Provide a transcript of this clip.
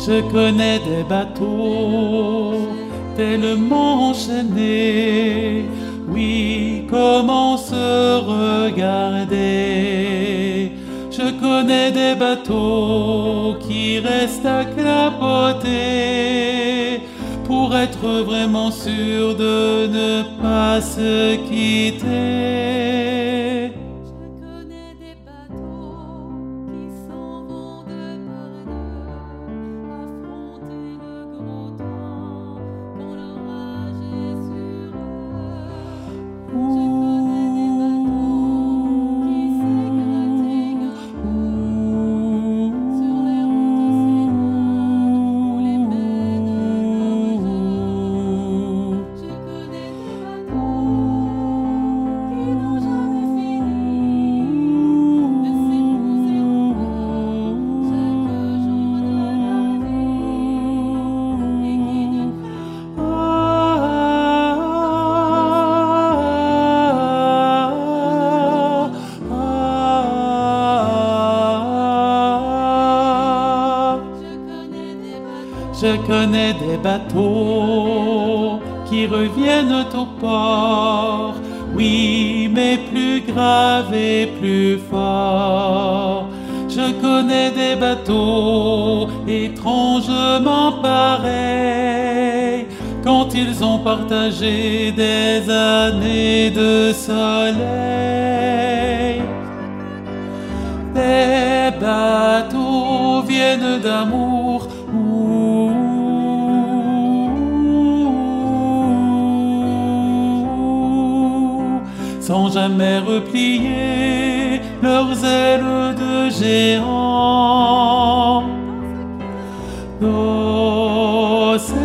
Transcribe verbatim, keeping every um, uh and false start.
Je connais des bateaux tellement enchaînés, oui, comment se regarder. Je connais des bateaux qui restent à clapoter pour être vraiment sûr de ne pas se quitter. Je connais des bateaux qui s'en vont de par deux, affronter le gros temps quand l'orage est sur eux. Je connais des bateaux qui s'égratignent sur les routes sinueuses où les mènent comme jeux. Je connais des bateaux qui n'ont jamais fini de s'épouser encore chaque jour de leur vie et qui ne Je connais des bateaux qui reviennent au port, oui, mais plus grave et plus fort. Je connais des bateaux étrangement pareils quand ils ont partagé des années de soleil. Des bateaux viennent d'amour sans jamais replier leurs ailes de géants. L'océan